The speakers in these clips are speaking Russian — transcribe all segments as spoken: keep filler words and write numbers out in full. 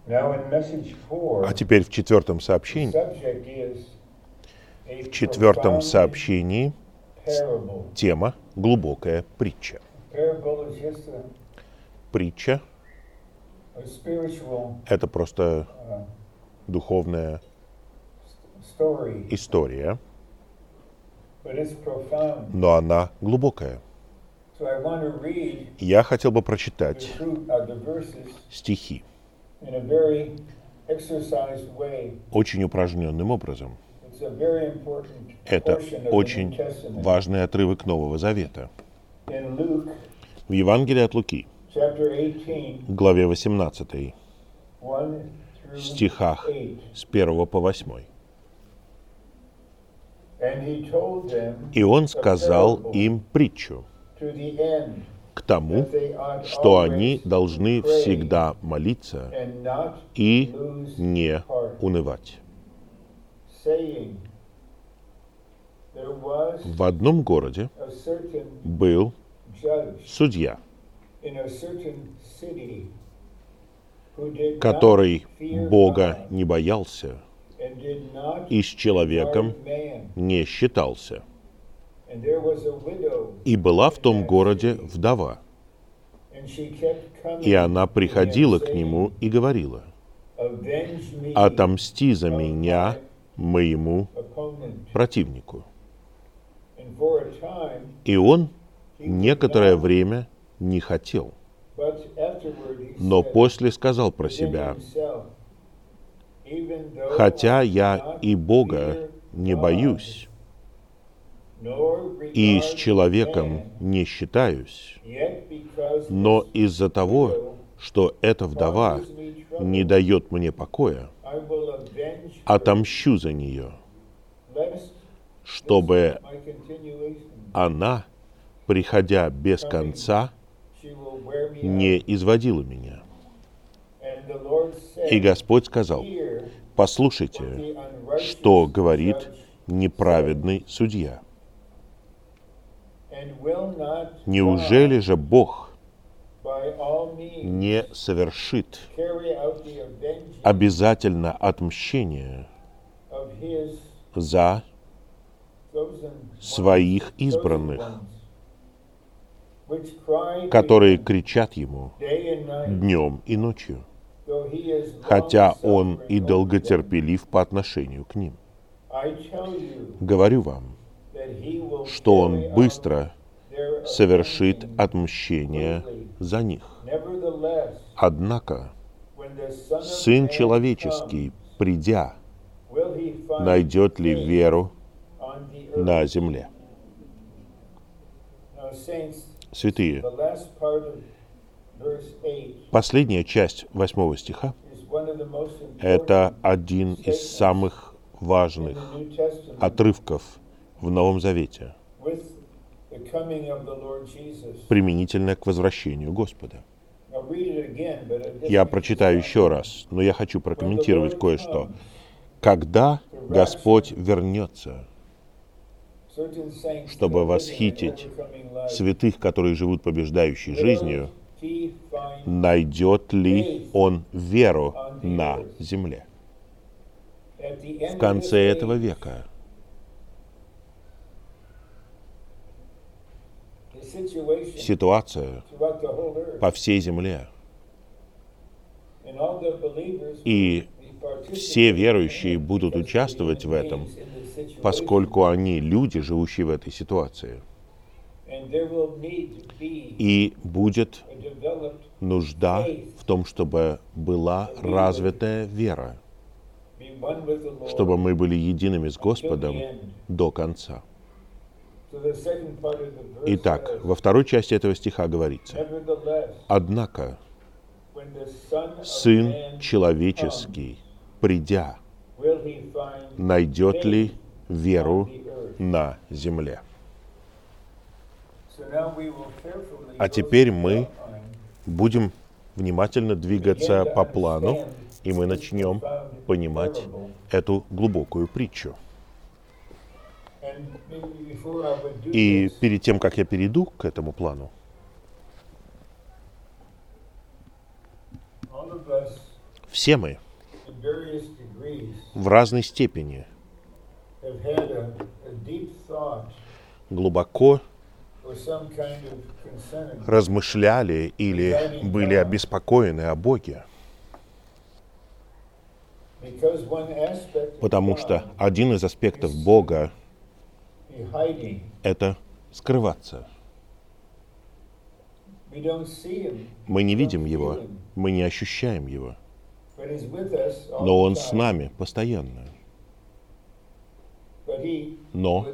А теперь в четвертом сообщении, в четвертом сообщении тема «Глубокая притча». Притча — это просто духовная история, но она глубокая. Я хотел бы прочитать стихи очень упражненным образом. Это очень важный отрывок Нового Завета. В Евангелии от Луки, главе восемнадцатой, стихах с первого по восьмой. «И он сказал им притчу к тому, что они должны всегда молиться и не унывать. В одном городе был судья, который Бога не боялся и с человеком не считался. И была в том городе вдова, и она приходила к нему и говорила: «Отомсти за меня, моему противнику». И он некоторое время не хотел, но после сказал про себя: «Хотя я и Бога не боюсь, и с человеком не считаюсь, но из-за того, что эта вдова не дает мне покоя, отомщу за нее, чтобы она, приходя без конца, не изводила меня». И Господь сказал: «Послушайте, что говорит неправедный судья. Неужели же Бог не совершит обязательно отмщение за своих избранных, которые кричат Ему днем и ночью, хотя Он и долготерпелив по отношению к ним? Говорю вам, что Он быстро совершит отмщение за них. Однако Сын Человеческий, придя, найдет ли веру на земле?» Святые, последняя часть восьмого стиха — это один из самых важных отрывков в Новом Завете, применительно к возвращению Господа. Я прочитаю еще раз, но я хочу прокомментировать кое-что. Когда Господь вернется, чтобы восхитить святых, которые живут побеждающей жизнью, найдет ли Он веру на земле? В конце этого века ситуация по всей земле, и все верующие будут участвовать в этом, поскольку они люди, живущие в этой ситуации. И будет нужда в том, чтобы была развитая вера, чтобы мы были едиными с Господом до конца. Итак, во второй части этого стиха говорится: «Однако Сын Человеческий, придя, найдет ли веру на земле?» А теперь мы будем внимательно двигаться по плану, и мы начнем понимать эту глубокую притчу. И перед тем, как я перейду к этому плану, Все мы в разной степени глубоко размышляли или были обеспокоены о Боге. Потому что один из аспектов Бога — это скрываться. Мы не видим Его, мы не ощущаем Его, но Он с нами постоянно. Но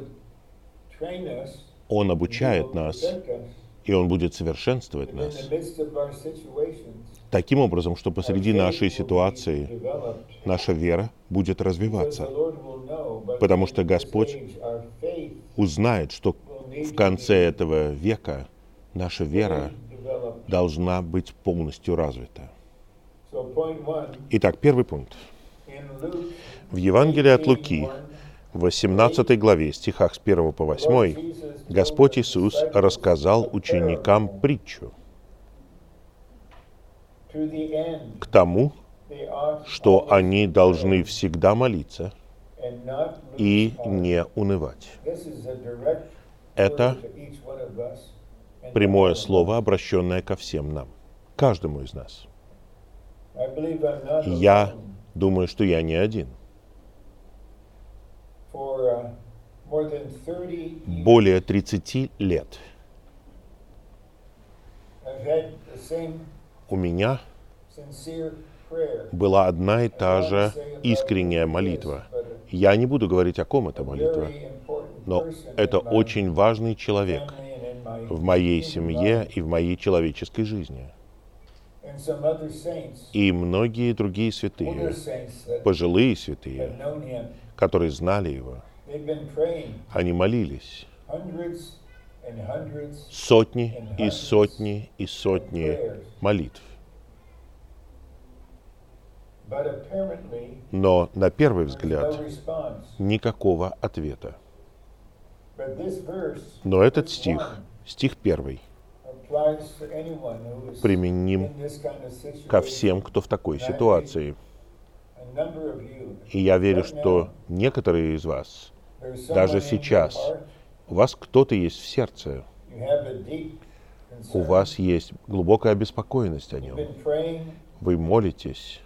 Он обучает нас, и Он будет совершенствовать нас таким образом, что посреди нашей ситуации наша вера будет развиваться. Потому что Господь узнает, что в конце этого века наша вера должна быть полностью развита. Итак, первый пункт. В Евангелии от Луки, в восемнадцатой главе, стихах с первого по восьмой, Господь Иисус рассказал ученикам притчу к тому, что они должны всегда молиться и не унывать. Это прямое слово, обращенное ко всем нам, каждому из нас. Я думаю, что я не один. Более тридцати лет у меня была одна и та же искренняя молитва. Я не буду говорить, о ком эта молитва, но это очень важный человек в моей семье и в моей человеческой жизни. И многие другие святые, пожилые святые, которые знали Его, они молились сотни и сотни и сотни молитв. Но на первый взгляд никакого ответа. Но этот стих, стих первый, применим ко всем, кто в такой ситуации. И я верю, что некоторые из вас, даже сейчас, у вас кто-то есть в сердце, у вас есть глубокая обеспокоенность о нем. Вы молитесь,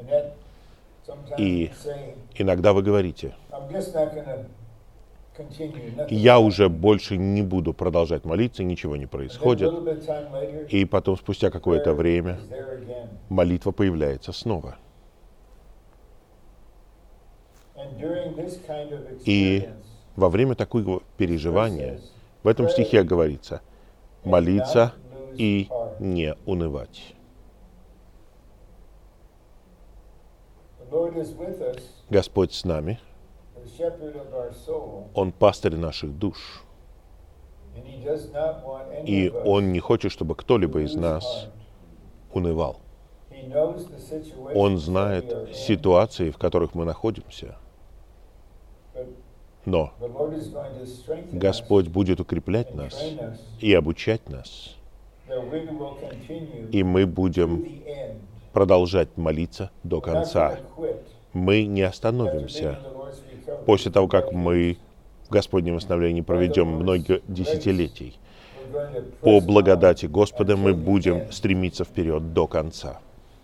и иногда вы говорите: я уже больше не буду продолжать молиться, ничего не происходит. И потом, спустя какое-то время, молитва появляется снова. И во время такого переживания в этом стихе говорится: молиться и не унывать. Господь с нами, Он пастырь наших душ, и Он не хочет, чтобы кто-либо из нас унывал. Он знает ситуации, в которых мы находимся, но Господь будет укреплять нас и обучать нас, и мы будем продолжать молиться до конца. Мы не остановимся после того, как мы в Господнем восстановлении проведем много десятилетий. По благодати Господа мы будем стремиться вперед до конца.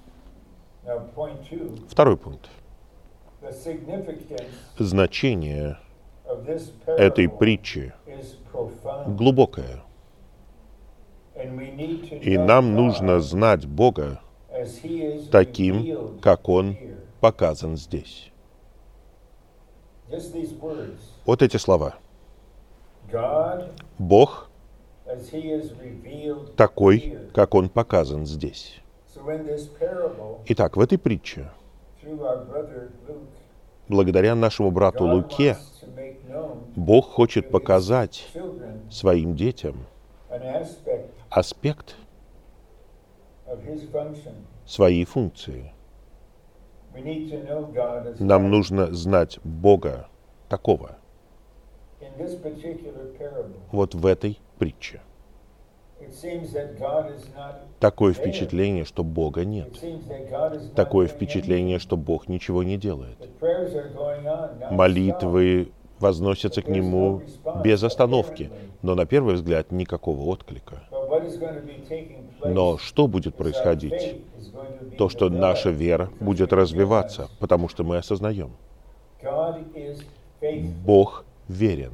Второй пункт. Значение этой притчи глубокое. И нам нужно знать Бога таким, как Он показан здесь. Вот эти слова. Бог такой, как Он показан здесь. Итак, в этой притче, благодаря нашему брату Луке, Бог хочет показать своим детям аспект своей функции. Нам нужно знать Бога такого. Вот в этой притче. Такое впечатление, что Бога нет. Такое впечатление, что Бог ничего не делает. Молитвы возносятся к Нему без остановки, но на первый взгляд никакого отклика. Но что будет происходить? То, что наша вера будет развиваться, потому что мы осознаем. Бог верен.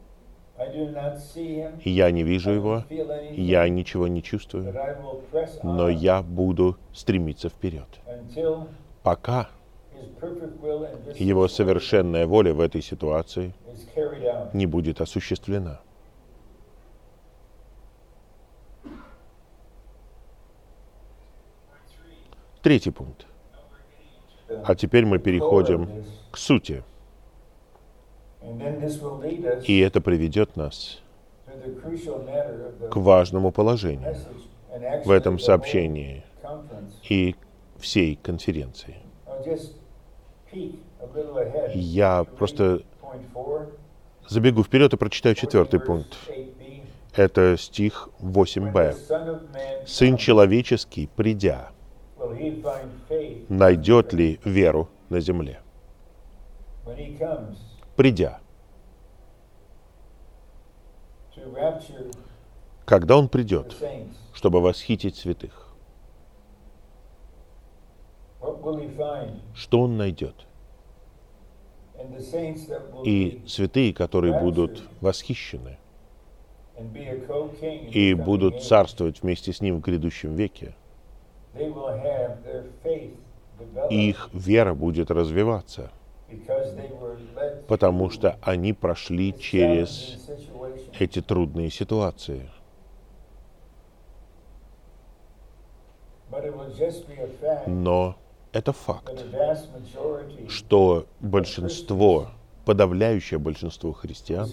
Я не вижу Его, я ничего не чувствую, но я буду стремиться вперед, пока Его совершенная воля в этой ситуации не будет осуществлена. Третий пункт. А теперь мы переходим к сути. И это приведет нас к важному положению в этом сообщении и всей конференции. Я просто забегу вперед и прочитаю четвертый пункт. Это стих восемь бэ. «Сын человеческий, придя, найдет ли веру на земле?» Придя. Когда Он придет, чтобы восхитить святых, что Он найдет? И святые, которые будут восхищены и будут царствовать вместе с Ним в грядущем веке, их вера будет развиваться, потому что они прошли через эти трудные ситуации. Но это факт, что большинство, подавляющее большинство христиан,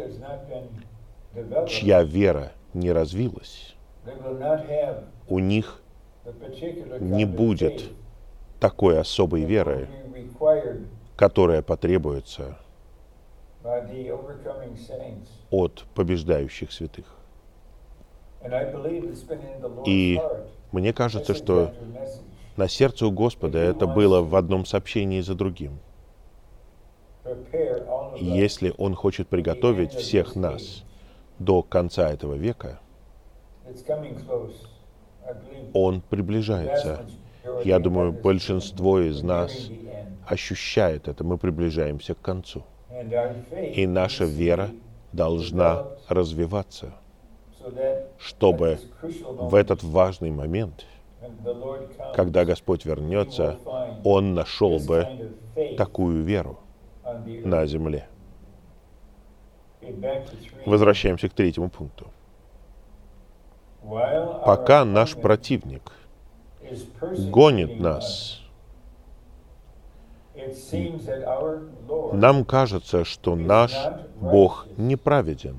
чья вера не развилась, у них не будет такой особой веры, которая потребуется от побеждающих святых. И мне кажется, что на сердце у Господа это было в одном сообщении за другим. Если Он хочет приготовить всех нас до конца этого века, Он приближается. Я думаю, большинство из нас ощущает это. Мы приближаемся к концу. И наша вера должна развиваться, чтобы в этот важный момент, когда Господь вернется, Он нашел бы такую веру на земле. Возвращаемся к третьему пункту. Пока наш противник гонит нас, нам кажется, что наш Бог неправеден,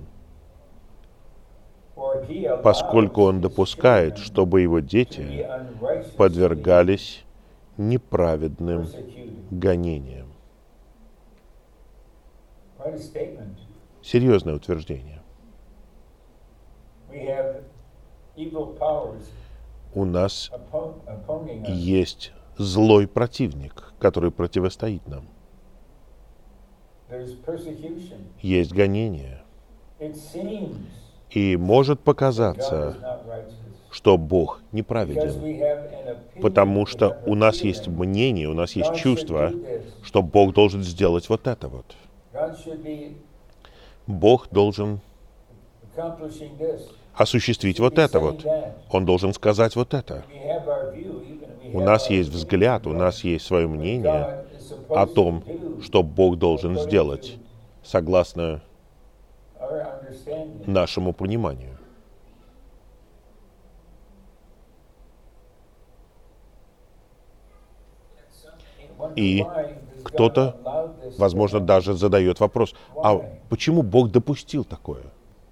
поскольку Он допускает, чтобы Его дети подвергались неправедным гонениям. Серьезное утверждение. У нас есть злой противник, который противостоит нам. Есть гонение. И может показаться, что Бог неправеден, потому что у нас есть мнение, у нас есть чувство, что Бог должен сделать вот это вот. Бог должен осуществить вот это вот. Он должен сказать вот это. У нас есть взгляд, у нас есть свое мнение о том, что Бог должен сделать, согласно нашему пониманию. И кто-то, возможно, даже задает вопрос, а почему Бог допустил такое?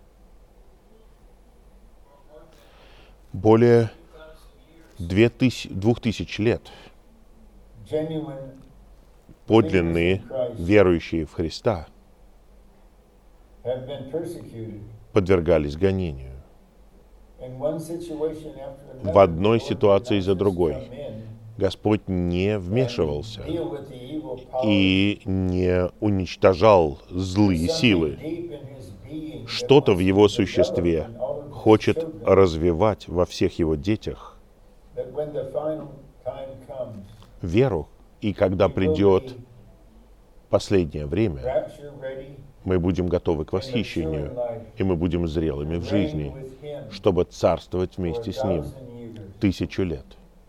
Более двух тысяч лет подлинные верующие в Христа подвергались гонению. в одной ситуации за другой Господь не вмешивался и не уничтожал злые силы. Что-то в его существе хочет развивать во всех его детях веру, и когда придет последнее время, мы будем готовы к восхищению, и мы будем зрелыми в жизни, чтобы царствовать вместе с Ним тысячу лет.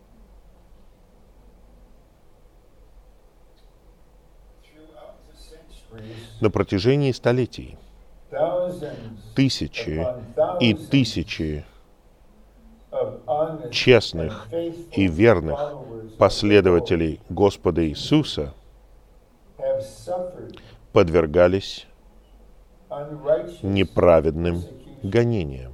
На протяжении столетий тысячи и тысячи честных и верных последователей Господа Иисуса подвергались неправедным гонениям.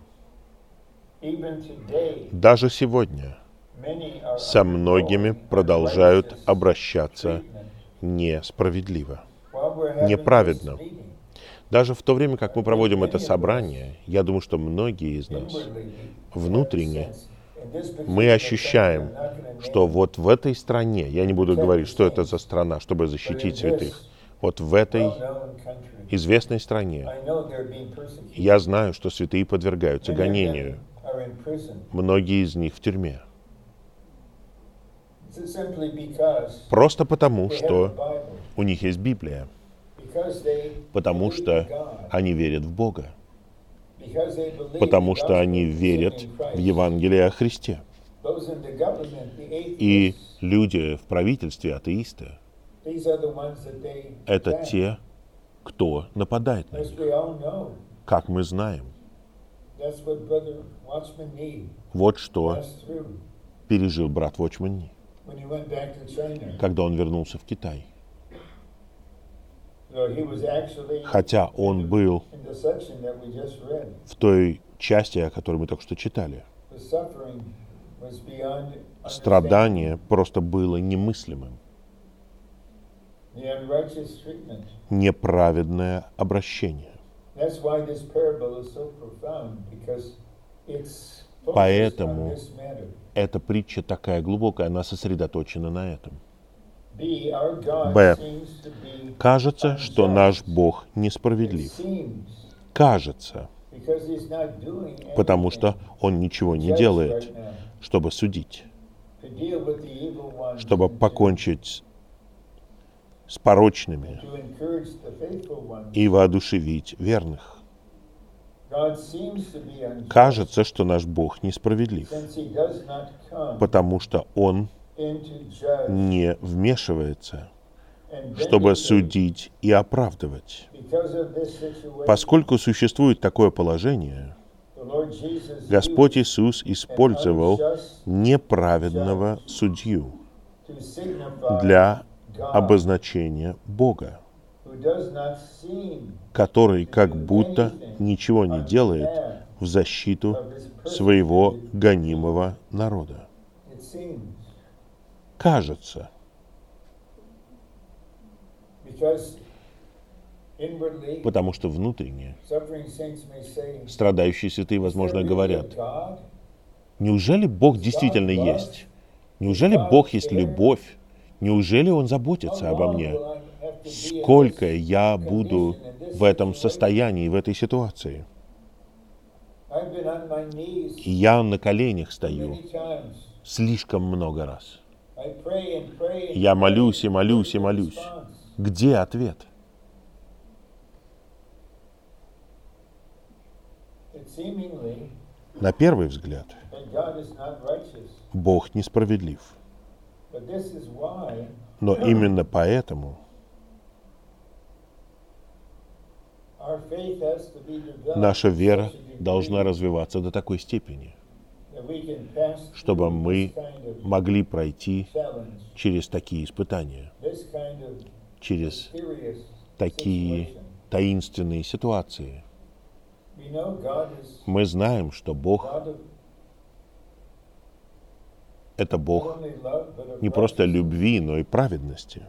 Даже сегодня со многими продолжают обращаться несправедливо, неправедно. Даже в то время, как мы проводим это собрание, я думаю, что многие из нас внутренне мы ощущаем, что вот в этой стране, я не буду говорить, что это за страна, чтобы защитить святых, вот в этой известной стране я знаю, что святые подвергаются гонению. Многие из них в тюрьме. Просто потому, что у них есть Библия. Потому что они верят в Бога. Потому что они верят в Евангелие о Христе. И люди в правительстве, атеисты, это те, кто нападает на них. Как мы знаем. Вот что пережил брат Watchman Nee, когда он вернулся в Китай. Хотя он был в той части, о которой мы только что читали. Страдание просто было немыслимым. Неправедное обращение. Поэтому эта притча такая глубокая, она сосредоточена на этом. Б. Кажется, что наш Бог несправедлив. Кажется, потому что Он ничего не делает, чтобы судить, чтобы покончить с порочными и воодушевить верных. Кажется, что наш Бог несправедлив, потому что Он не вмешивается, чтобы судить и оправдывать. Поскольку существует такое положение, Господь Иисус использовал неправедного судью для обозначения Бога, который как будто ничего не делает в защиту своего гонимого народа. Кажется, потому что внутренне страдающие святые, возможно, говорят: неужели Бог действительно есть? Неужели Бог есть любовь? Неужели Он заботится обо мне? Сколько я буду в этом состоянии, в этой ситуации? И я на коленях стою слишком много раз. Я молюсь и молюсь и молюсь. Где ответ? На первый взгляд, Бог несправедлив. Но именно поэтому наша вера должна развиваться до такой степени, чтобы мы могли пройти через такие испытания, через такие таинственные ситуации. Мы знаем, что Бог — это Бог не просто любви, но и праведности.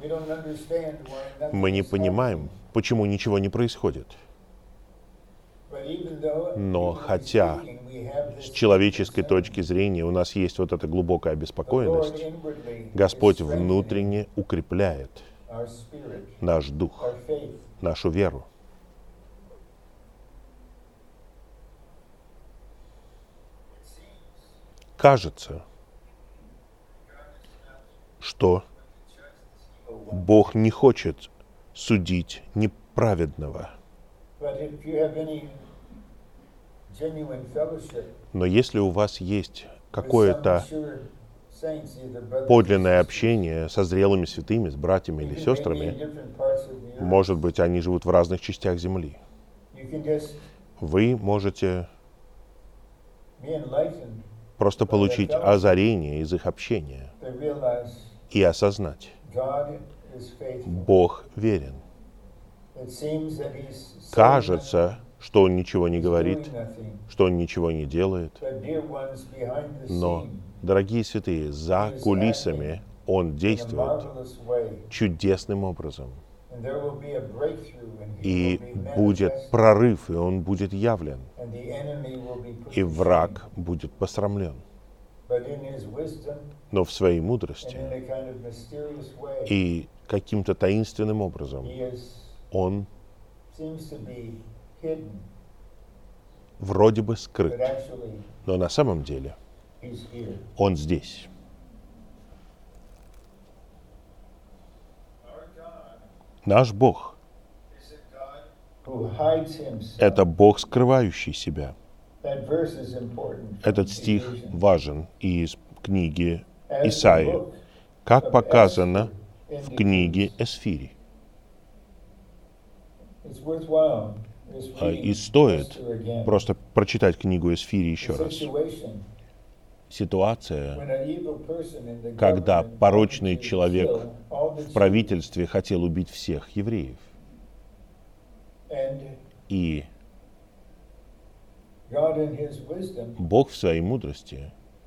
Мы не понимаем, почему ничего не происходит. Но хотя с человеческой точки зрения у нас есть вот эта глубокая обеспокоенность, Господь внутренне укрепляет наш дух, нашу веру. Кажется, что Бог не хочет судить неправедного. Но если у вас есть какое-то подлинное общение со зрелыми святыми, с братьями или сестрами, может быть, они живут в разных частях земли, вы можете просто получить озарение из их общения и осознать: Бог верен. Кажется, что Он ничего не говорит, что Он ничего не делает, но, дорогие святые, за кулисами Он действует чудесным образом. И будет прорыв, и Он будет явлен, и враг будет посрамлен. Но в своей мудрости и каким-то таинственным образом Он вроде бы скрыт, но на самом деле Он здесь. Наш Бог — это Бог, скрывающий себя. Этот стих важен из книги Исаии, как показано в книге Эсфири. И стоит просто прочитать книгу Эсфири еще раз. Ситуация, когда порочный человек в правительстве хотел убить всех евреев. И Бог в своей мудрости,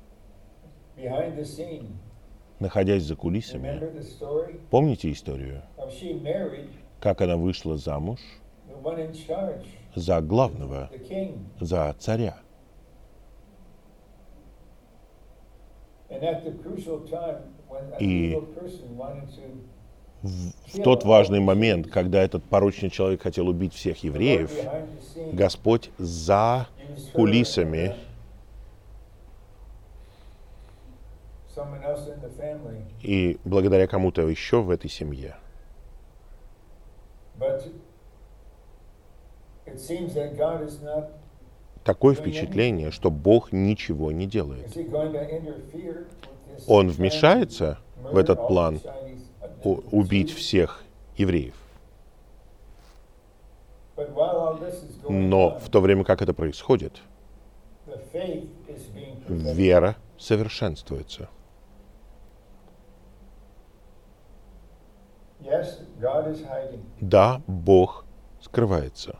находясь за кулисами, помните историю, как она вышла замуж за главного, за царя. И в, в тот важный момент, когда этот порочный человек хотел убить всех евреев, Господь за кулисами и благодаря кому-то еще в этой семье. Такое впечатление, что Бог ничего не делает. Он вмешается в этот план убить всех евреев. Но в то время, как это происходит, вера совершенствуется. Да, Бог скрывается.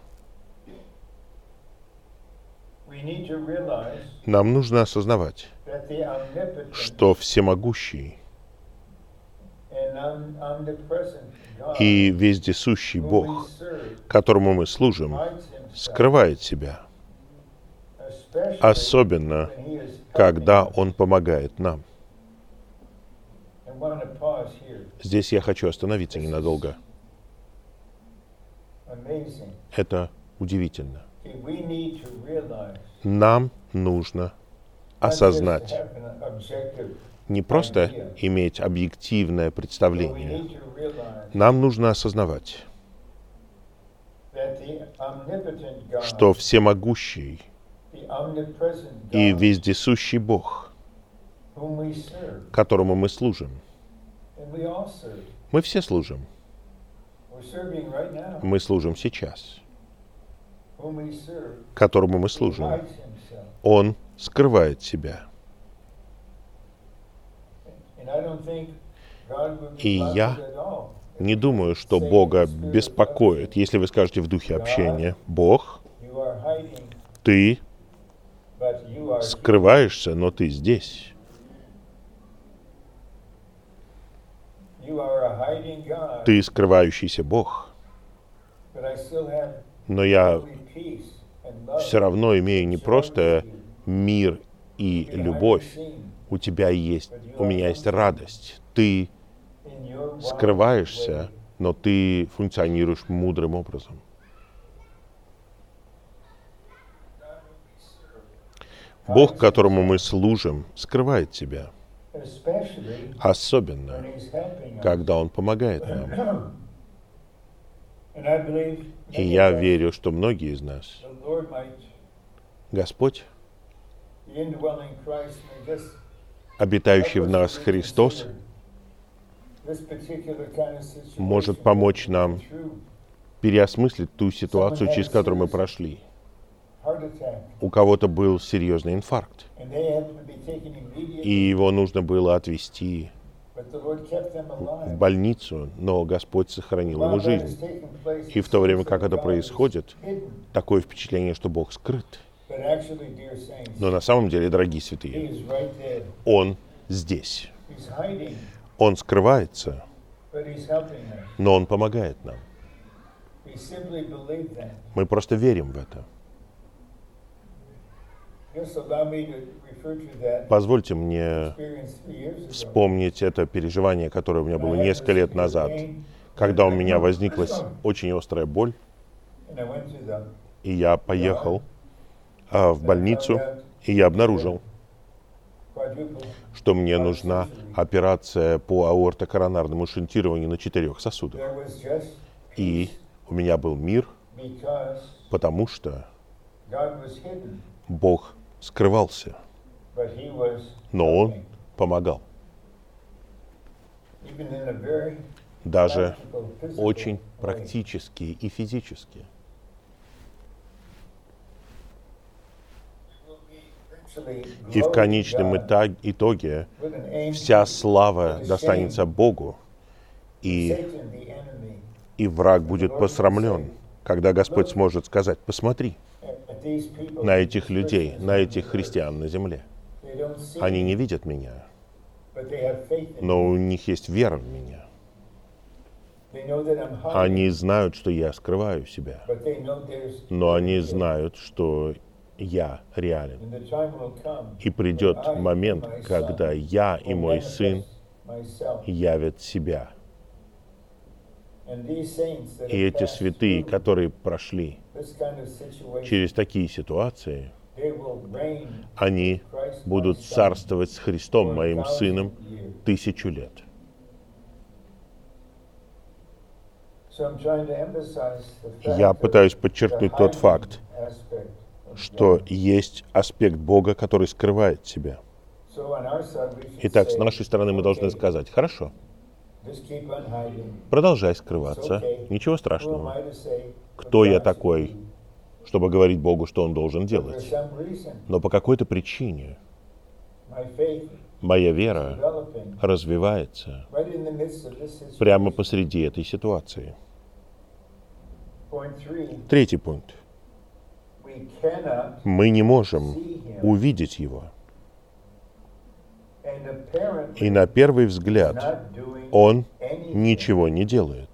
Нам нужно осознавать, что всемогущий и вездесущий Бог, которому мы служим, скрывает себя, особенно когда Он помогает нам. Здесь я хочу остановиться ненадолго. Это удивительно. Нам нужно осознать, не просто иметь объективное представление, нам нужно осознавать, что всемогущий и вездесущий Бог, которому мы служим, мы все служим, мы служим сейчас, которому мы служим, Он скрывает себя. И я не думаю, что Бога беспокоит, если вы скажете в духе общения: «Бог, ты скрываешься, но ты здесь». Ты скрывающийся Бог. Но я все равно имею не просто мир и любовь. У тебя есть, у меня есть радость. Ты скрываешься, но ты функционируешь мудрым образом. Бог, которому мы служим, скрывает себя. Особенно, когда Он помогает нам. И я верю, что многие из нас, Господь, обитающий в нас Христос, может помочь нам переосмыслить ту ситуацию, через которую мы прошли. У кого-то был серьезный инфаркт, и его нужно было отвезти в больницу, но Господь сохранил ему жизнь. И в то время, как это происходит, такое впечатление, что Бог скрыт. Но на самом деле, дорогие святые, Он здесь. Он скрывается, но Он помогает нам. Мы просто верим в это. Позвольте мне вспомнить это переживание, которое у меня было несколько лет назад, когда у меня возникла очень острая боль, и я поехал а, в больницу, и я обнаружил, что мне нужна операция по аортокоронарному шунтированию на четырех сосудах. И у меня был мир, потому что Бог скрывался, но Он помогал. Даже очень практически и физически. И в конечном итоге вся слава достанется Богу, и, и враг будет посрамлен, когда Господь сможет сказать: посмотри на этих людей, на этих христиан на земле. Они не видят меня, но у них есть вера в меня. Они знают, что я скрываю себя, но они знают, что я реален. И придет момент, когда я и мой сын явят себя. И эти святые, которые прошли через такие ситуации, они будут царствовать с Христом, моим сыном, тысячу лет. Я пытаюсь подчеркнуть тот факт, что есть аспект Бога, который скрывает себя. Итак, с нашей стороны мы должны сказать: хорошо, продолжай скрываться, ничего страшного. Кто я такой, чтобы говорить Богу, что Он должен делать? Но по какой-то причине моя вера развивается прямо посреди этой ситуации. Третий пункт. Мы не можем увидеть Его. И на первый взгляд Он ничего не делает.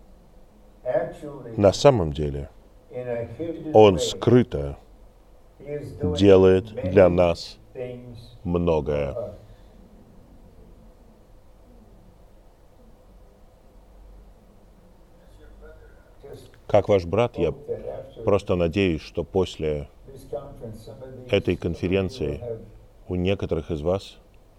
На самом деле Он скрыто делает для нас многое. Как ваш брат, я просто надеюсь, что после этой конференции у некоторых из вас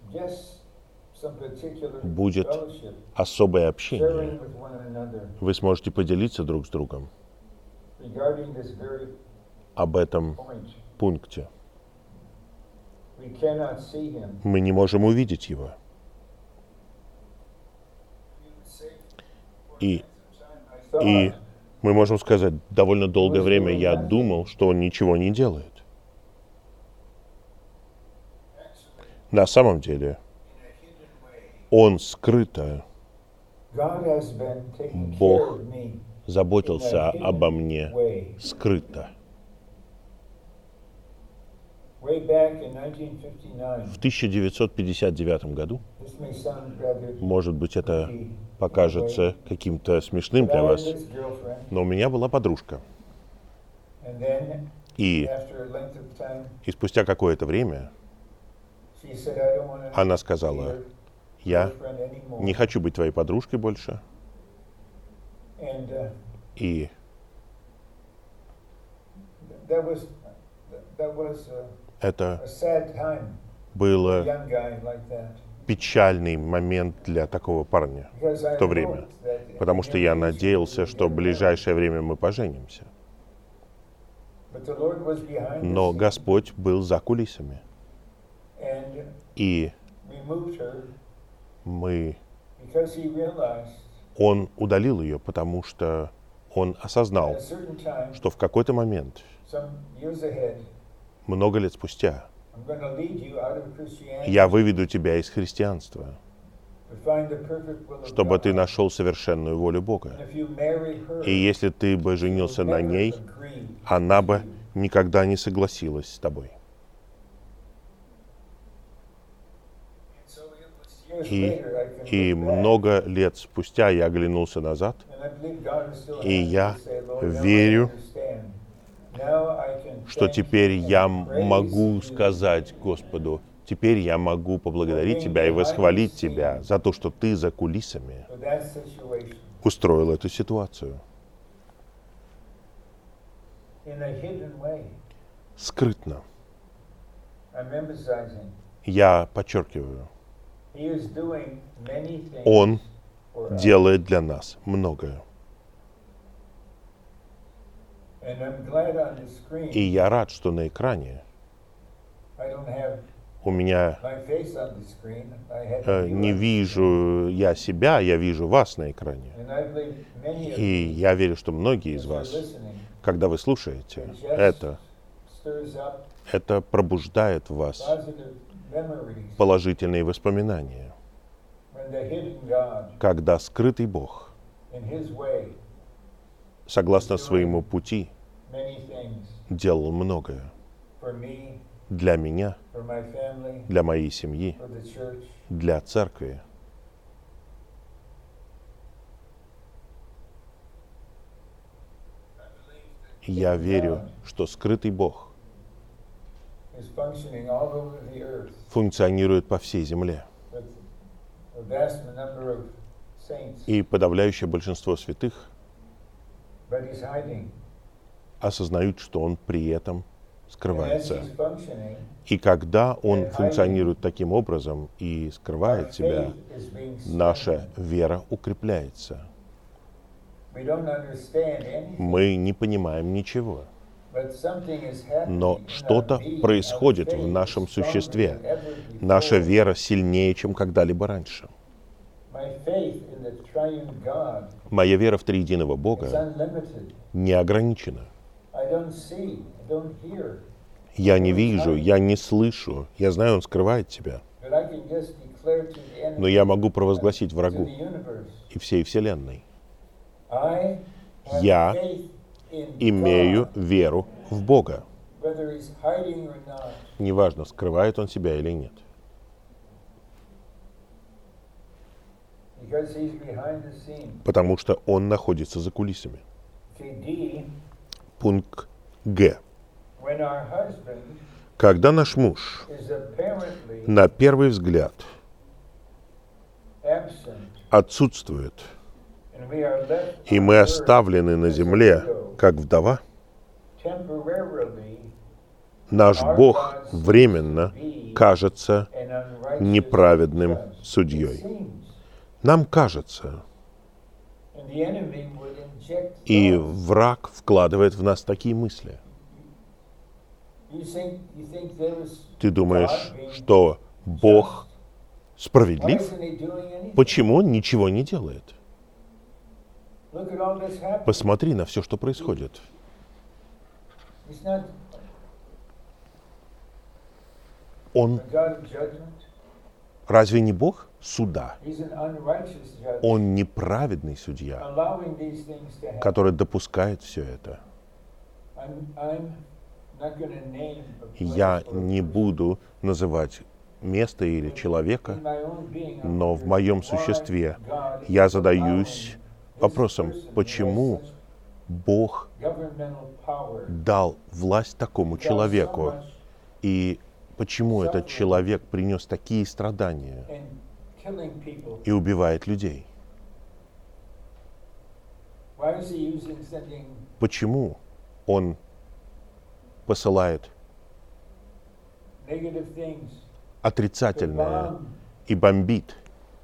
будет особое общение. Вы сможете поделиться друг с другом об этом пункте. Мы не можем увидеть Его. И, и мы можем сказать: довольно долгое время я думал, что Он ничего не делает. На самом деле, Он скрыто, Бог заботился обо мне скрыто. В тысяча девятьсот пятьдесят девятом году, может быть, это покажется каким-то смешным для вас, но у меня была подружка. И, и спустя какое-то время она сказала: я не хочу быть твоей подружкой больше. И это был печальный момент для такого парня в то время, потому что я надеялся, что в ближайшее время мы поженимся. Но Господь был за кулисами. И мы... Он удалил ее, потому что он осознал, что в какой-то момент, много лет спустя, я выведу тебя из христианства, чтобы ты нашел совершенную волю Бога. И если ты бы женился на ней, она бы никогда не согласилась с тобой. И, и много лет спустя я оглянулся назад, и я верю, что теперь я могу сказать Господу: теперь я могу поблагодарить Тебя и восхвалить Тебя за то, что Ты за кулисами устроил эту ситуацию. Скрытно. Я подчеркиваю, Он делает для нас многое. И я рад, что на экране у меня э, не вижу я себя, я вижу вас на экране. И я верю, что многие из вас, когда вы слушаете это, это пробуждает в вас положительные воспоминания, когда скрытый Бог, согласно своему пути, делал многое для меня, для моей семьи, для церкви. Я верю, что скрытый Бог функционирует по всей земле. И подавляющее большинство святых осознают, что Он при этом скрывается. И когда Он функционирует таким образом и скрывает себя, наша вера укрепляется. Мы не понимаем ничего. Но что-то происходит в нашем существе. Наша вера сильнее, чем когда-либо раньше. Моя вера в триединого Бога не ограничена. Я не вижу, я не слышу. Я знаю, Он скрывает тебя. Но я могу провозгласить врагу и всей Вселенной: я имею веру в Бога. Неважно, скрывает Он себя или нет. Потому что Он находится за кулисами. Пункт Г. Когда наш муж на первый взгляд отсутствует, и мы оставлены на земле, как вдова, наш Бог временно кажется неправедным судьей. Нам кажется. И враг вкладывает в нас такие мысли. Ты думаешь, что Бог справедлив? Почему Он ничего не делает? Посмотри на все, что происходит. Он разве не Бог суда? Он неправедный судья, который допускает все это. Я не буду называть место или человека, но в моем существе я задаюсь вопросом, почему Бог дал власть такому человеку. И почему этот человек принес такие страдания и убивает людей? Почему он посылает отрицательное и бомбит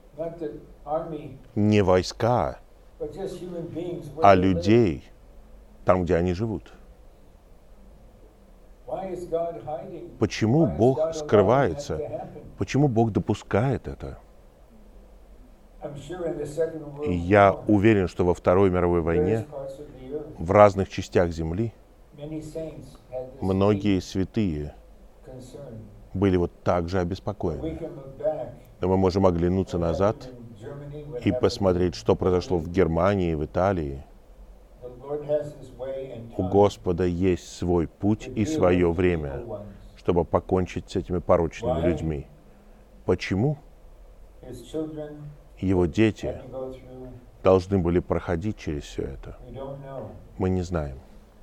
не войска, а людей там, где они живут? Почему Бог скрывается? Почему Бог допускает это? И я уверен, что во Второй мировой войне в разных частях Земли многие святые были вот так же обеспокоены. Но мы можем оглянуться назад и посмотреть, что произошло в Германии, в Италии. У Господа есть свой путь и свое время, чтобы покончить с этими порочными людьми. Почему его дети должны были проходить через все это? Мы не знаем.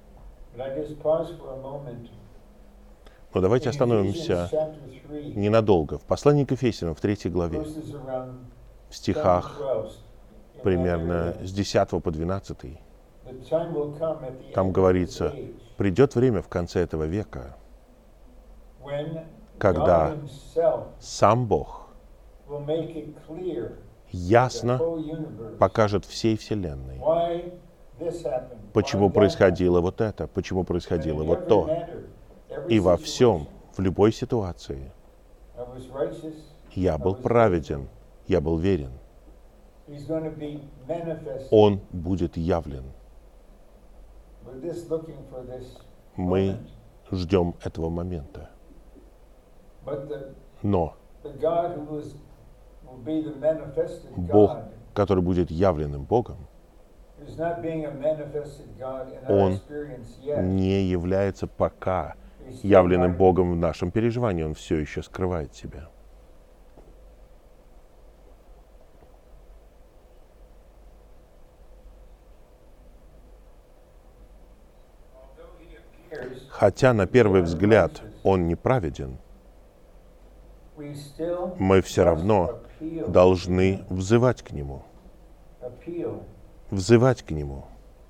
Но давайте остановимся ненадолго. В послании к Ефесянам, в третьей главе, в стихах примерно с десятого по двенадцатый, там говорится: придет время в конце этого века, когда сам Бог ясно покажет всей Вселенной, почему происходило вот это, почему происходило вот то. И во всем, в любой ситуации, я был праведен, я был верен. Он будет явлен. Мы ждем этого момента. Но Бог, который будет явленным Богом, Он не является пока явленным Богом в нашем переживании. Он все еще скрывает себя. Хотя на первый взгляд он неправеден, мы все равно должны взывать к Нему. Взывать к Нему.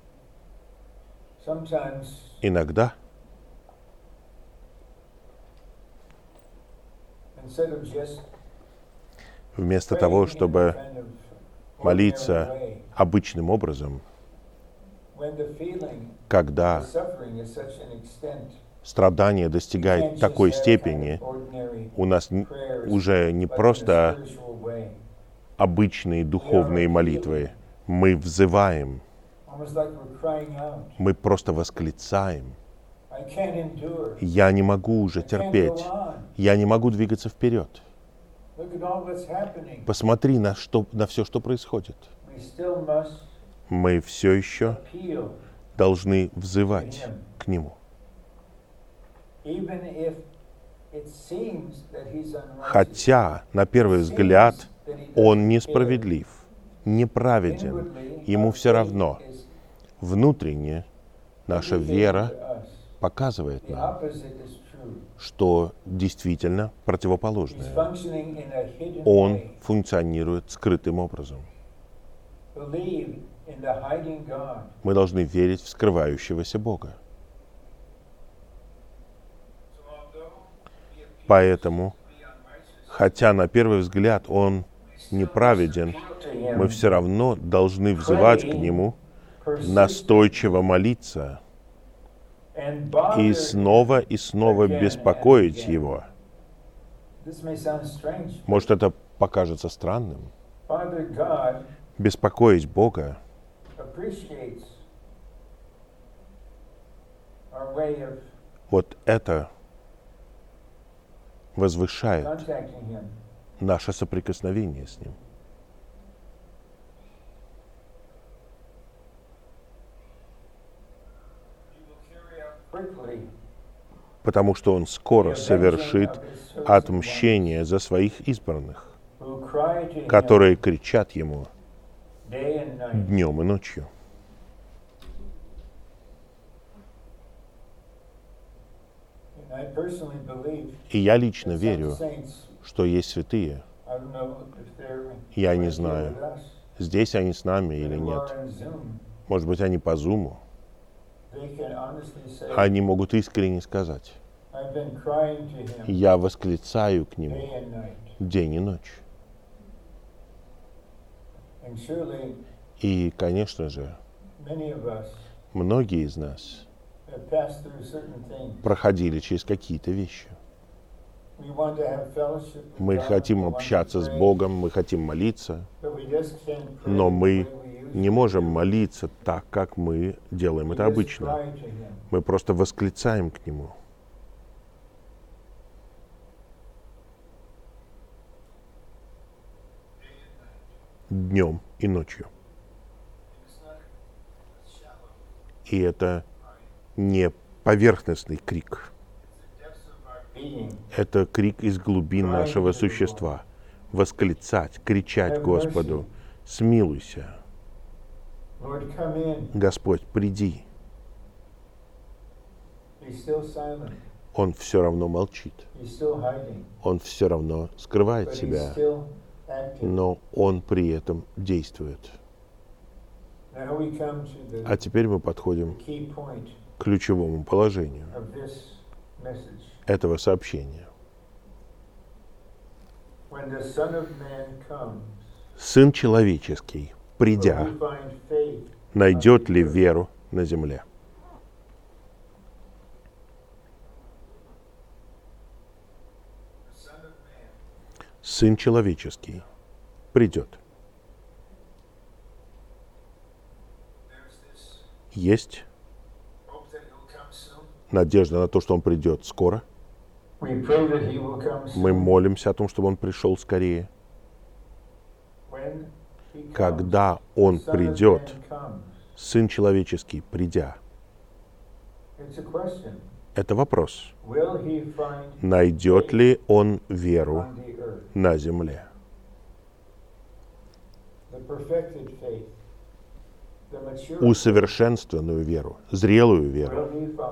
Иногда вместо того, чтобы молиться обычным образом, когда страдание достигает такой степени, у нас уже не просто обычные духовные молитвы, мы взываем, мы просто восклицаем: я не могу уже терпеть, я не могу двигаться вперед. Посмотри на, что, на все, что происходит. Мы все еще должны взывать к Нему. Хотя, на первый взгляд, Он несправедлив, неправеден, Ему все равно. Внутренне наша вера показывает нам, что действительно противоположное. Он функционирует скрытым образом. Мы должны верить в скрывающегося Бога. Поэтому, хотя на первый взгляд Он неправеден, мы все равно должны взывать к Нему, настойчиво молиться и снова и снова беспокоить Его. Может, это покажется странным. Беспокоить Бога вот это возвышает наше соприкосновение с Ним. Потому что Он скоро совершит отмщение за своих избранных, которые кричат Ему днем и ночью. И я лично верю, что есть святые. Я не знаю, здесь они с нами или нет. Может быть, они по Зуму. Они могут искренне сказать: я восклицаю к Нему день и ночь. И, конечно же, многие из нас проходили через какие-то вещи. Мы хотим общаться с Богом, мы хотим молиться, но мы не можем молиться так, как мы делаем это обычно. Мы просто восклицаем к Нему. Днем и ночью. И это не поверхностный крик. Это крик из глубин нашего существа. Восклицать, кричать Господу: смилуйся. Господь, приди. Он все равно молчит. Он все равно скрывает себя, но Он при этом действует. А теперь мы подходим к ключевому положению этого сообщения. Сын человеческий, придя, найдет ли веру на земле? Сын человеческий придет. Есть надежда на то, что Он придет скоро. Мы молимся о том, чтобы Он пришел скорее. Когда Он придет, Сын человеческий, придя, это вопрос. Найдет ли Он веру на земле? Усовершенствованную веру, зрелую веру.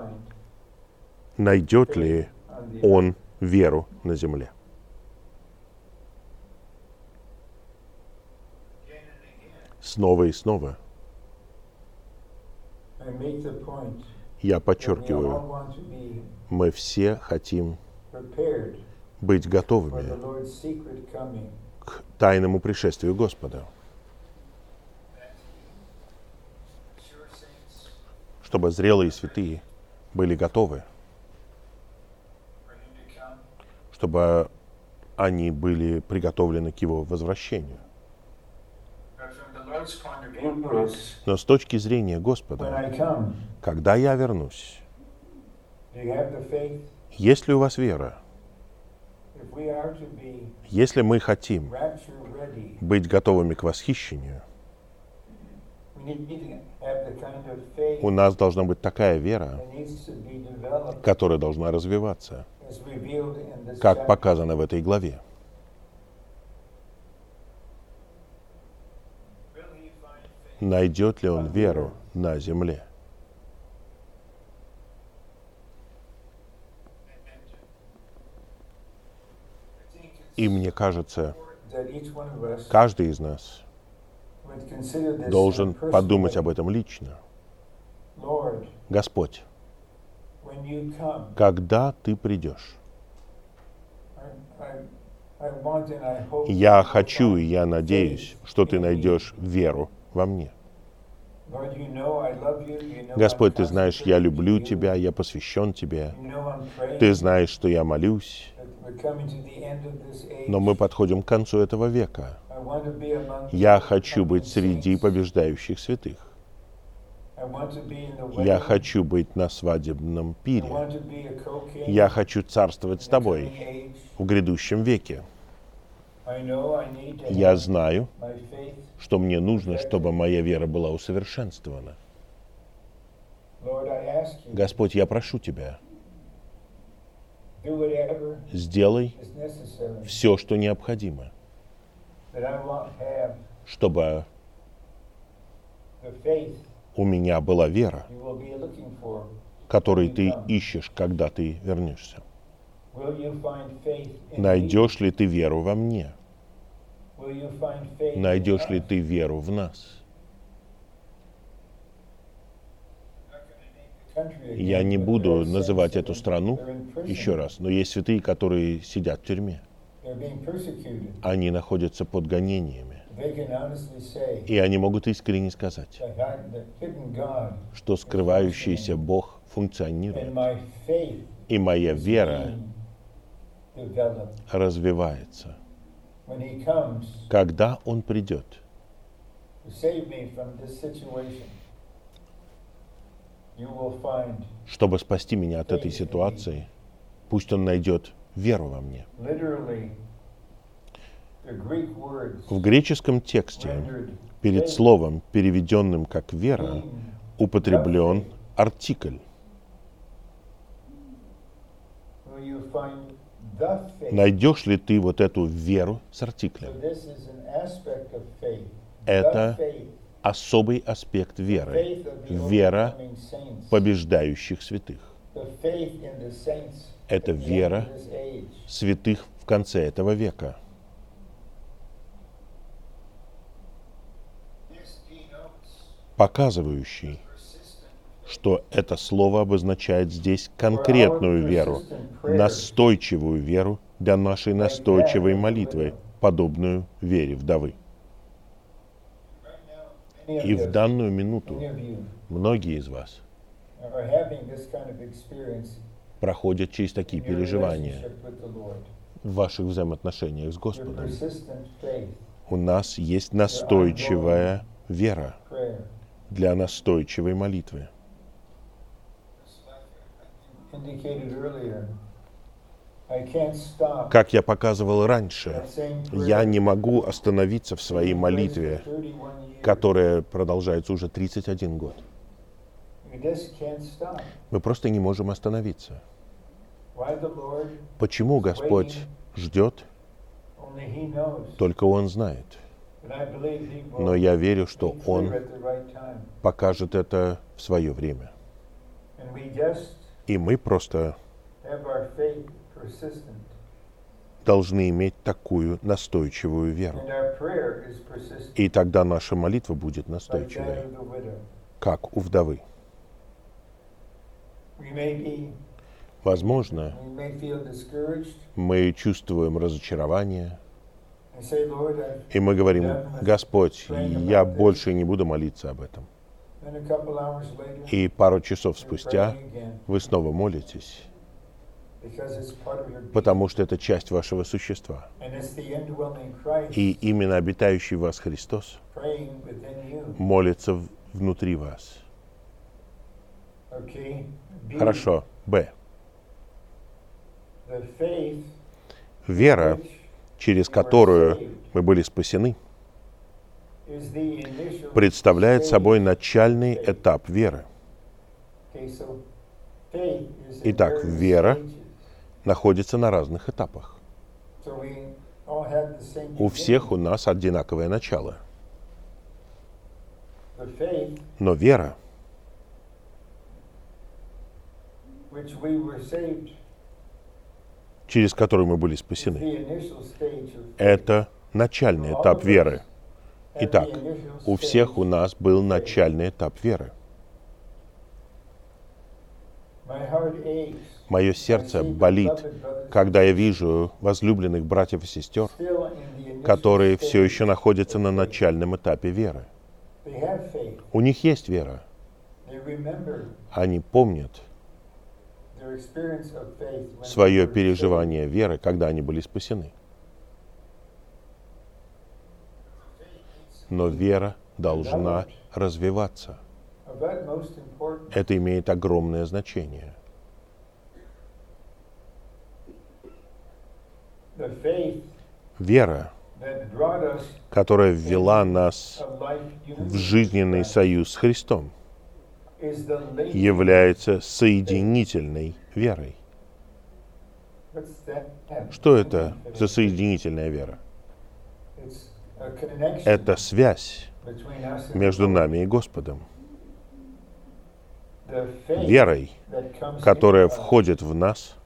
Найдет ли Он веру на земле? Снова и снова я подчеркиваю, мы все хотим быть готовыми к тайному пришествию Господа, чтобы зрелые святые были готовы, чтобы они были приготовлены к Его возвращению. Но с точки зрения Господа, когда я вернусь, есть ли у вас вера? Если мы хотим быть готовыми к восхищению, у нас должна быть такая вера, которая должна развиваться, как показано в этой главе. Найдет ли он веру на земле? И мне кажется, каждый из нас должен подумать об этом лично. Господь, когда Ты придешь, я хочу и я надеюсь, что Ты найдешь веру во мне. Господь, Ты знаешь, я люблю Тебя, я посвящен Тебе. Ты знаешь, что я молюсь. Но мы подходим к концу этого века. Я хочу быть среди побеждающих святых. Я хочу быть на свадебном пире. Я хочу царствовать с Тобой в грядущем веке. Я знаю, что мне нужно, чтобы моя вера была усовершенствована. Господь, я прошу Тебя, сделай все, что необходимо, чтобы у меня была вера, который ты ищешь, когда ты вернешься? Найдешь ли ты веру во мне? Найдешь ли ты веру в нас? Я не буду называть эту страну еще раз, но есть святые, которые сидят в тюрьме. Они находятся под гонениями. И они могут искренне сказать, что скрывающийся Бог функционирует, и моя вера развивается. Когда Он придет, чтобы спасти меня от этой ситуации, пусть Он найдет веру во мне. В греческом тексте перед словом, переведенным как «вера», употреблен артикль. Найдешь ли ты вот эту веру с артиклем? Это особый аспект веры. Вера побеждающих святых. Это вера святых в конце этого века. Показывающий, что это слово обозначает здесь конкретную веру, настойчивую веру для нашей настойчивой молитвы, подобную вере вдовы. И в данную минуту многие из вас проходят через такие переживания в ваших взаимоотношениях с Господом. У нас есть настойчивая вера для настойчивой молитвы. Как я показывал раньше, я не могу остановиться в своей молитве, которая продолжается уже тридцать один год. Мы просто не можем остановиться. Почему Господь ждет? Только Он знает. Но я верю, что Он покажет это в свое время. И мы просто должны иметь такую настойчивую веру. И тогда наша молитва будет настойчивой, как у вдовы. Возможно, мы чувствуем разочарование, и мы говорим: Господь, я больше не буду молиться об этом. И пару часов спустя вы снова молитесь, потому что это часть вашего существа. И именно обитающий в вас Христос молится внутри вас. Хорошо. Б. Вера, через которую мы были спасены, представляет собой начальный этап веры. Итак, вера находится на разных этапах. У всех у нас одинаковое начало. Но вера, через которую мы были спасены, это начальный этап веры. Итак, у всех у нас был начальный этап веры. Мое сердце болит, когда я вижу возлюбленных братьев и сестер, которые все еще находятся на начальном этапе веры. У них есть вера. Они помнят свое переживание веры, когда они были спасены. Но вера должна развиваться. Это имеет огромное значение. Вера, которая ввела нас в жизненный союз с Христом, является соединительной верой. Что это за соединительная вера? Это связь между нами и Господом. верой, которая входит в нас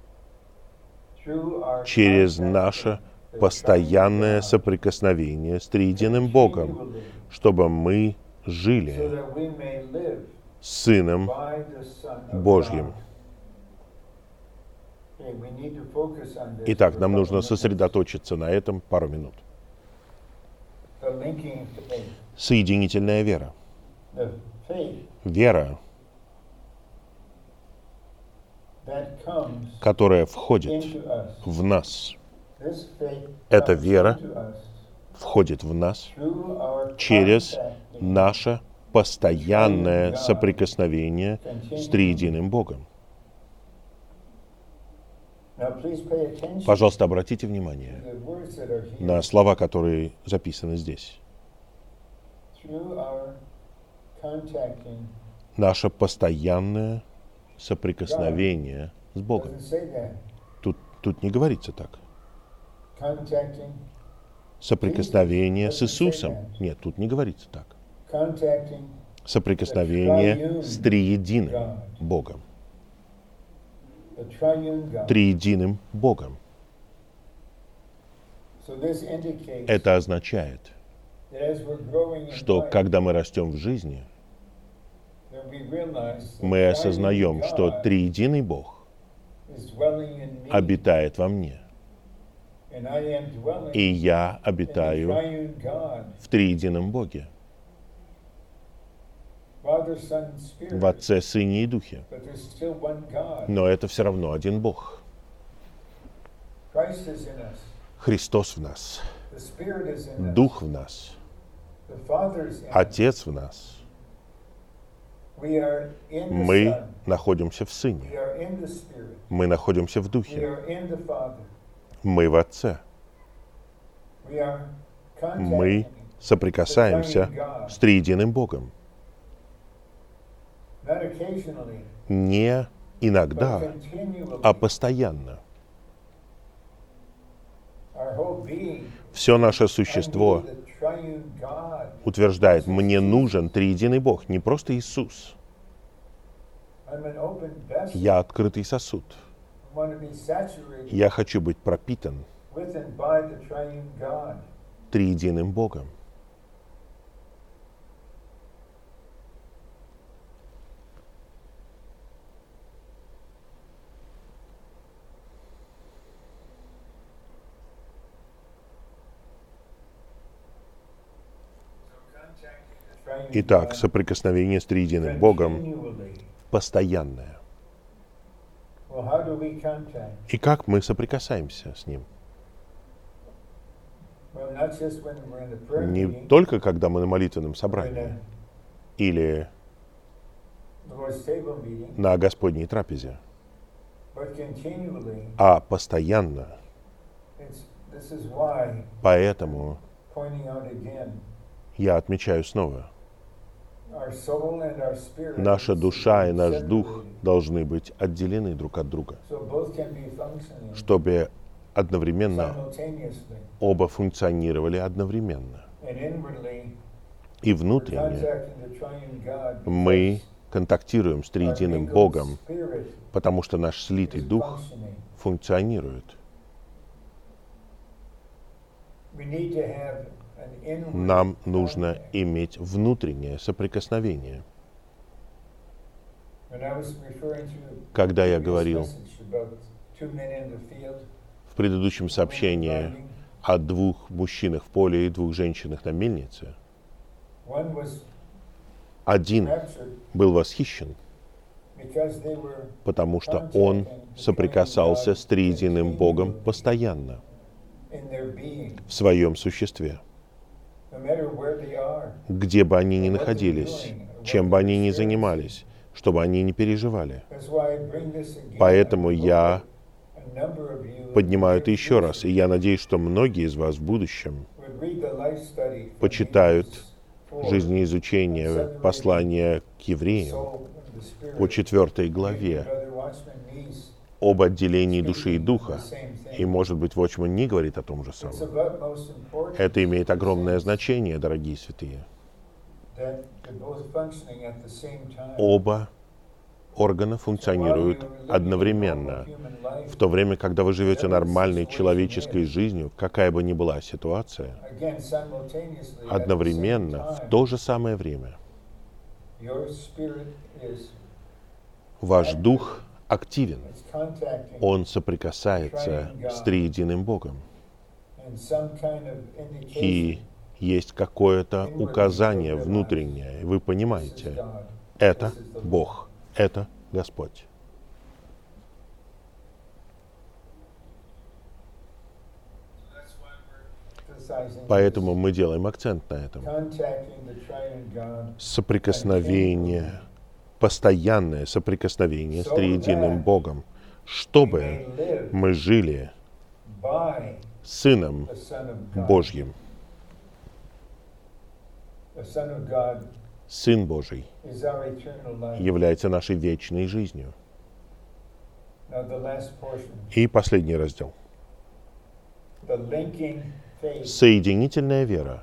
через наше постоянное соприкосновение с триединым Богом, чтобы мы жили Сыном Божьим. Итак, нам нужно сосредоточиться на этом пару минут. Соединительная вера. Вера, которая входит в нас. Эта вера входит в нас через наше постоянное соприкосновение с триединым Богом. Пожалуйста, обратите внимание на слова, которые записаны здесь. Наше постоянное соприкосновение с Богом. Тут, тут не говорится так. Соприкосновение с Иисусом. Нет, тут не говорится так. Соприкосновение с триединым Богом. Триединым Богом. Это означает, что когда мы растем в жизни, мы осознаем, что триединый Бог обитает во мне. И я обитаю в триедином Боге. В Отце, Сыне и Духе. Но это все равно один Бог. Христос в нас. Дух в нас. Отец в нас. Мы находимся в Сыне. Мы находимся в Духе. Мы в Отце. Мы соприкасаемся с триединым Богом. Не иногда, а постоянно. Все наше существо утверждает, мне нужен триединый Бог, не просто Иисус. Я открытый сосуд. Я хочу быть пропитан триединым Богом. Итак, соприкосновение с триединым Богом постоянное. И как мы соприкасаемся с Ним? Не только когда мы на молитвенном собрании или на Господней трапезе, а постоянно. Поэтому я отмечаю снова, наша душа и наш дух должны быть отделены друг от друга, чтобы одновременно оба функционировали одновременно. И внутренне мы контактируем с триединым Богом, потому что наш слитый дух функционирует. Нам нужно иметь внутреннее соприкосновение. Когда я говорил в предыдущем сообщении о двух мужчинах в поле и двух женщинах на мельнице, один был восхищен, потому что он соприкасался с триединым Богом постоянно в своем существе. Где бы они ни находились, чем бы они ни занимались, чтобы они не переживали. Поэтому я поднимаю это еще раз, и я надеюсь, что многие из вас в будущем почитают жизнеизучение послания к евреям по четвертой главе об отделении души и духа. И, может быть, Watchman не говорит о том же самом. Это имеет огромное значение, дорогие святые. Оба органы функционируют одновременно. В то время, когда вы живете нормальной человеческой жизнью, какая бы ни была ситуация, одновременно, в то же самое время, ваш дух активен. Он соприкасается с триединым Богом. И есть какое-то указание внутреннее. Вы понимаете, это Бог, это Господь. Поэтому мы делаем акцент на этом. Соприкосновение, постоянное соприкосновение с триединым Богом, чтобы мы жили Сыном Божьим. Сын Божий является нашей вечной жизнью. И последний раздел. Соединительная вера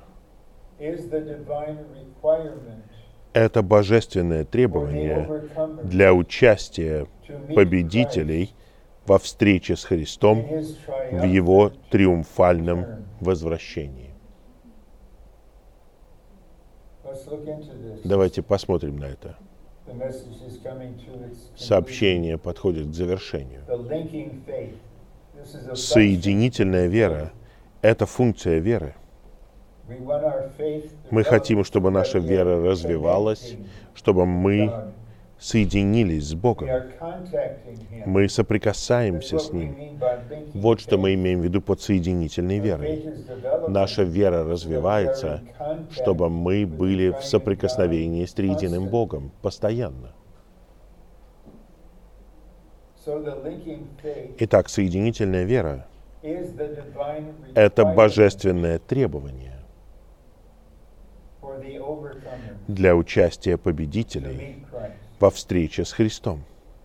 — это божественное требование для участия победителей во встрече с Христом в Его триумфальном возвращении. Давайте посмотрим на это. Сообщение подходит к завершению. Соединительная вера — это функция веры. Мы хотим, чтобы наша вера развивалась, чтобы мы соединились с Богом. Мы соприкасаемся с Ним. Вот что мы имеем в виду под соединительной верой. Наша вера развивается, чтобы мы были в соприкосновении с триединым Богом постоянно. Итак, соединительная вера — это божественное требование для участия победителей во встрече с Христом.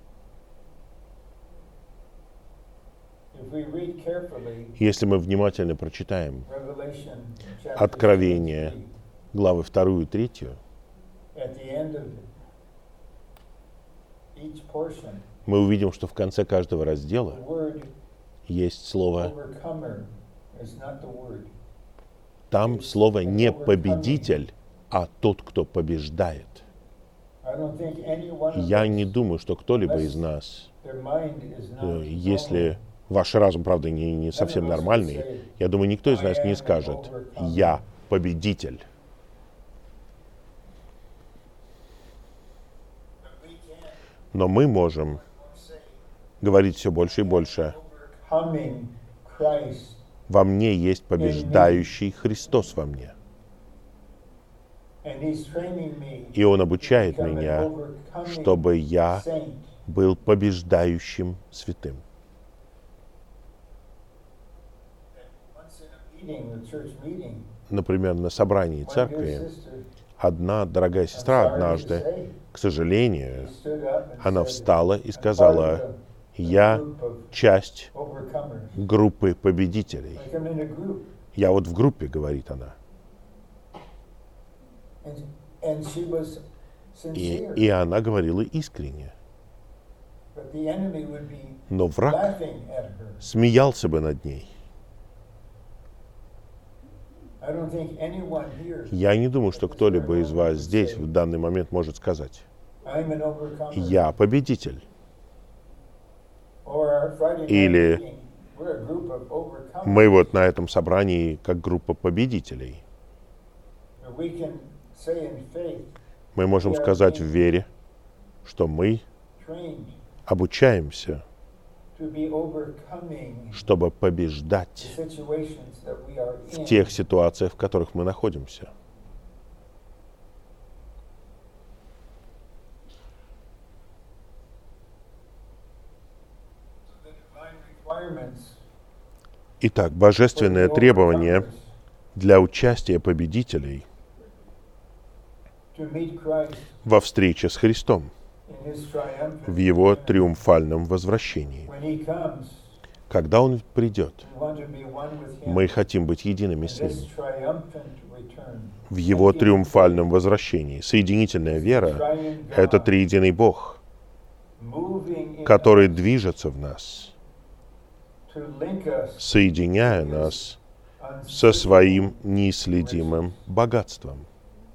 Если мы внимательно прочитаем Откровение, главы вторую и третью, мы увидим, что в конце каждого раздела есть слово. Там слово не «победитель», а «тот, кто побеждает». Я не думаю, что кто-либо из нас, если ваш разум, правда, не, не совсем нормальный, я думаю, никто из нас не скажет «я победитель». Но мы можем говорить все больше и больше: «Во мне есть побеждающий Христос во мне». И Он обучает меня, чтобы я был побеждающим святым. Например, на собрании церкви одна дорогая сестра однажды, к сожалению, она встала и сказала: «Я часть группы победителей». «Я вот в группе», — говорит она. И, и она говорила искренне. Но враг смеялся бы над ней. Я не думаю, что кто-либо из вас здесь в данный момент может сказать: «Я победитель». Или «Мы вот на этом собрании как группа победителей». Мы можем сказать в вере, что мы обучаемся, чтобы побеждать в тех ситуациях, в которых мы находимся. Итак, божественное требование для участия победителей во встрече с Христом в Его триумфальном возвращении. Когда Он придет, мы хотим быть едиными с Ним в Его триумфальном возвращении. Соединительная вера — это триединый Бог. который движется в нас, соединяя нас со своим неисследимым богатством.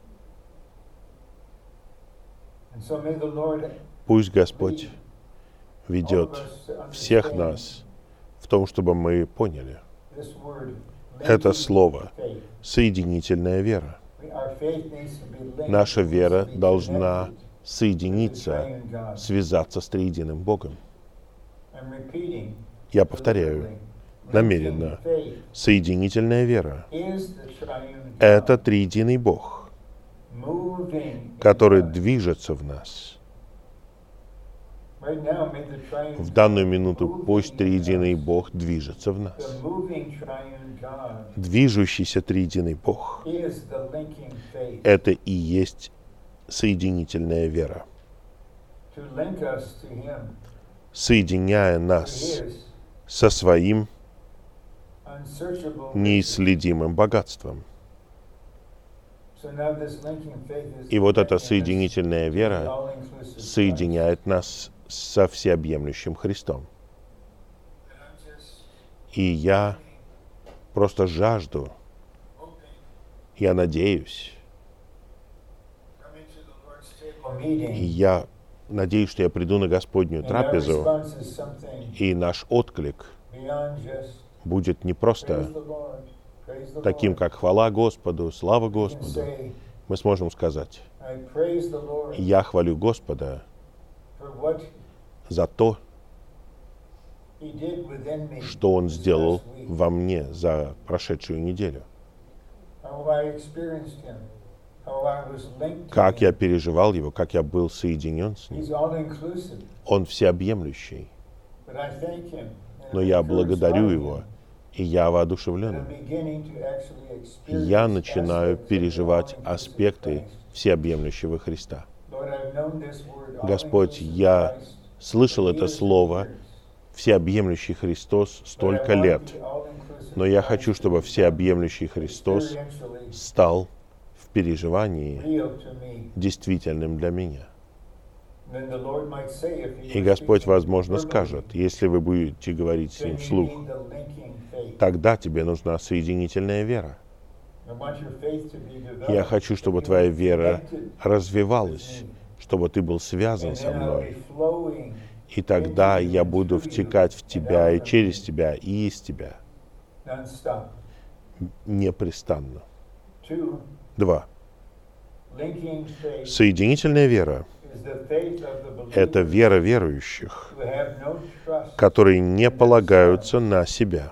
Пусть Господь ведет всех нас в том, чтобы мы поняли это слово «соединительная вера». Наша вера должна соединиться, связаться с триединым Богом. Я повторяю намеренно. Соединительная вера — это триединый Бог, который движется в нас. В данную минуту пусть триединый Бог движется в нас. Движущийся триединый Бог — это и есть соединительная вера, соединяя нас со своим неисследимым богатством. И вот эта соединительная вера соединяет нас со всеобъемлющим Христом. И я просто жажду, я надеюсь, и я надеюсь, что я приду на Господнюю трапезу, и наш отклик будет не просто таким, как хвала Господу, слава Господу. Мы сможем сказать: я хвалю Господа за то, что Он сделал во мне за прошедшую неделю. Как я переживал Его, как я был соединен с Ним. Он всеобъемлющий. Но я благодарю Его, и я воодушевлен. Я начинаю переживать аспекты всеобъемлющего Христа. Господь, я слышал это слово «всеобъемлющий Христос» столько лет, но я хочу, чтобы всеобъемлющий Христос стал в переживании действительным для меня. И Господь, возможно, скажет, если вы будете говорить с Ним вслух, тогда тебе нужна соединительная вера. Я хочу, чтобы твоя вера развивалась, чтобы ты был связан со мной. И тогда я буду втекать в тебя и через тебя, и из тебя. Непрестанно. Два. Соединительная вера — это вера верующих, которые не полагаются на себя,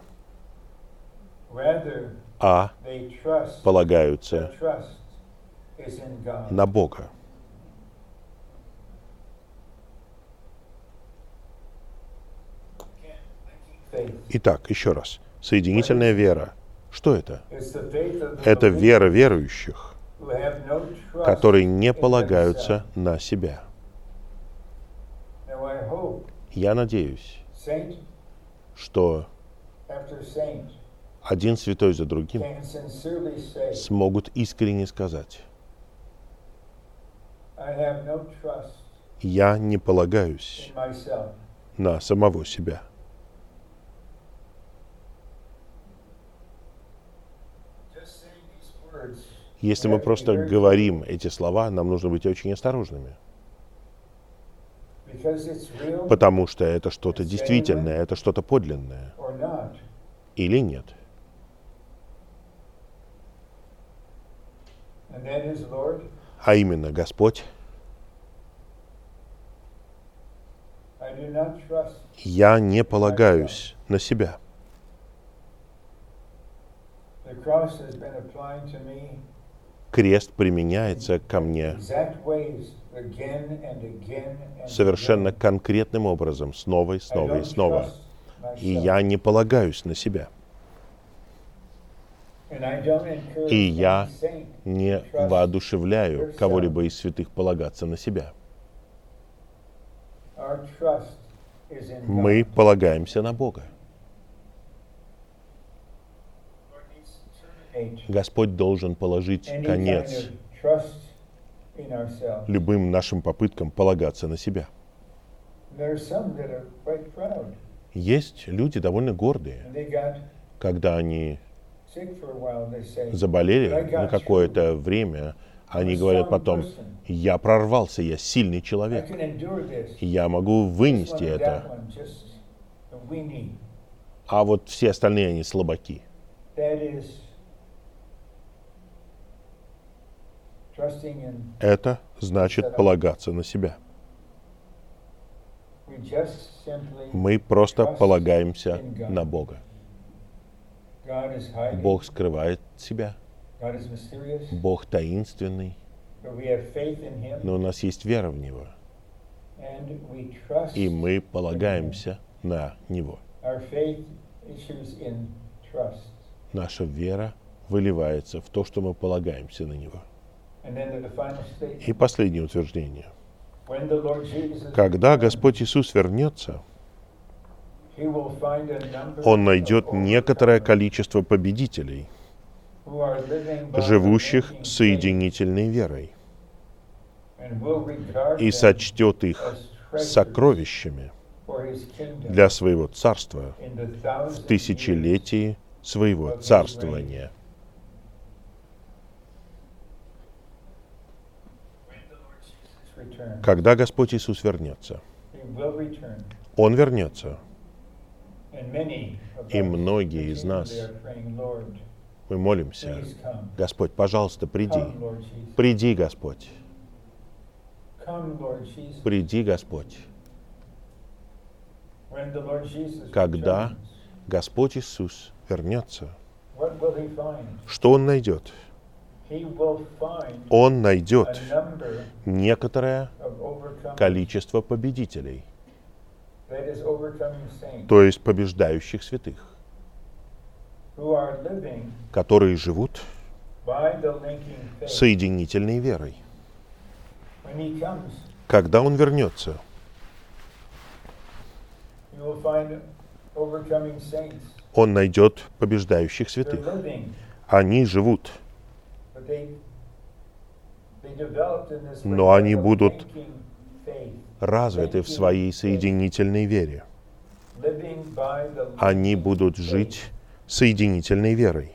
а полагаются на Бога. Итак, еще раз. Соединительная вера. Что это? Это вера верующих, которые не полагаются на себя. Я надеюсь, что один святой за другим смогут искренне сказать: я не полагаюсь на самого себя. Если мы просто говорим эти слова, нам нужно быть очень осторожными. Потому что это что-то действительное, это что-то подлинное. Или нет. А именно, Господь, я не полагаюсь на себя. Крест применяется ко мне совершенно конкретным образом, снова и снова и снова. И я не полагаюсь на себя. И я не воодушевляю кого-либо из святых полагаться на себя. Мы полагаемся на Бога. Господь должен положить конец любым нашим попыткам полагаться на себя. Есть люди довольно гордые. Когда они заболели на какое-то время, они говорят потом: «Я прорвался, я сильный человек, я могу вынести это». А вот все остальные, они слабаки. Это значит полагаться на себя. Мы просто полагаемся на Бога. Бог скрывает себя. Бог таинственный. Но у нас есть вера в Него. И мы полагаемся на Него. Наша вера выливается в то, что мы полагаемся на Него. И последнее утверждение. Когда Господь Иисус вернется, Он найдет некоторое количество победителей, живущих соединительной верой, и сочтет их сокровищами для своего царства в тысячелетии своего царствования. Когда Господь Иисус вернется, Он вернется, и многие из нас, мы молимся: Господь, пожалуйста, приди. Приди, Господь. Приди, Господь. Когда Господь Иисус вернется, что Он найдет? Он найдет некоторое количество победителей, то есть побеждающих святых, которые живут соединительной верой. Когда Он вернется, Он найдет побеждающих святых. Они живут, но они будут развиты в своей соединительной вере. Они будут жить соединительной верой.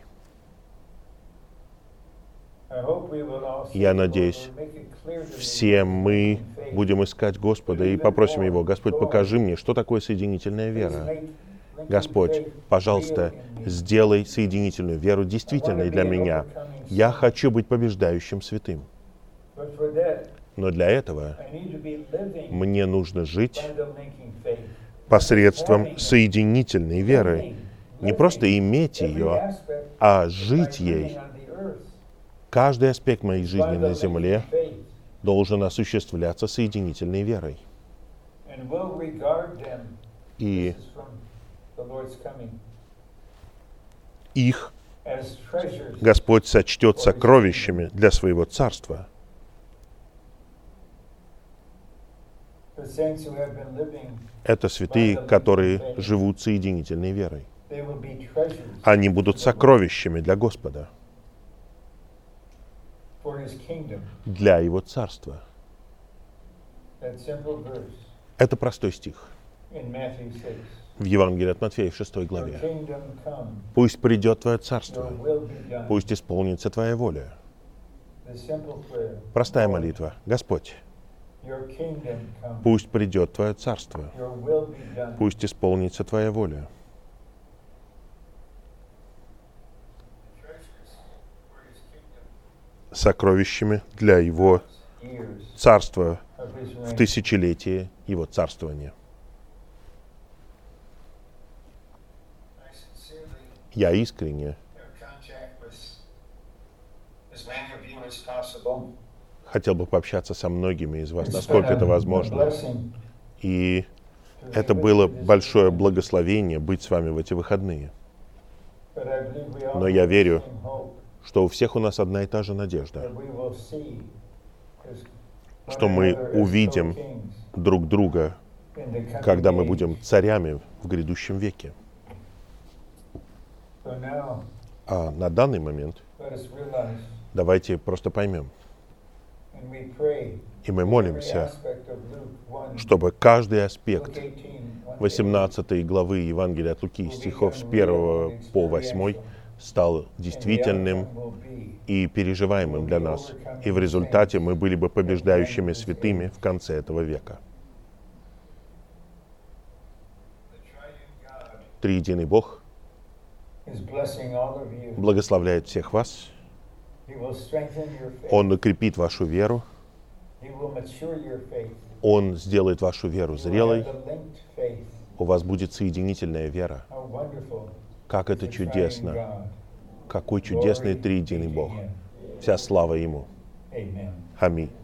Я надеюсь, все мы будем искать Господа и попросим Его: Господь, покажи мне, что такое соединительная вера. Господь, пожалуйста, сделай соединительную веру действительной для меня. Я хочу быть побеждающим святым. Но для этого мне нужно жить посредством соединительной веры. Не просто иметь ее, а жить ей. Каждый аспект моей жизни на земле должен осуществляться соединительной верой. И их Господь сочтет сокровищами для своего царства. Это святые, которые живут соединительной верой. Они будут сокровищами для Господа, для Его царства. Это простой стих в Евангелии от Матфея в шестой главе. «Пусть придет Твое царство, пусть исполнится Твоя воля». Простая молитва: Господь, пусть придет Твое царство, пусть исполнится Твоя воля. Сокровищами для Его царства в тысячелетие Его царствования. Я искренне хотел бы пообщаться со многими из вас, насколько это возможно. И это было большое благословение быть с вами в эти выходные. Но я верю, что у всех у нас одна и та же надежда, что мы увидим друг друга, когда мы будем царями в грядущем веке. А на данный момент давайте просто поймем, И мы молимся, чтобы каждый аспект восемнадцатой главы Евангелия от Луки, стихов с первого по восьмой, стал действительным и переживаемым для нас. И в результате мы были бы побеждающими святыми в конце этого века. Триединый Бог благословляет всех вас. Он укрепит вашу веру. Он сделает вашу веру зрелой. У вас будет соединительная вера. Как это чудесно! Какой чудесный триединый Бог! Вся слава Ему! Аминь.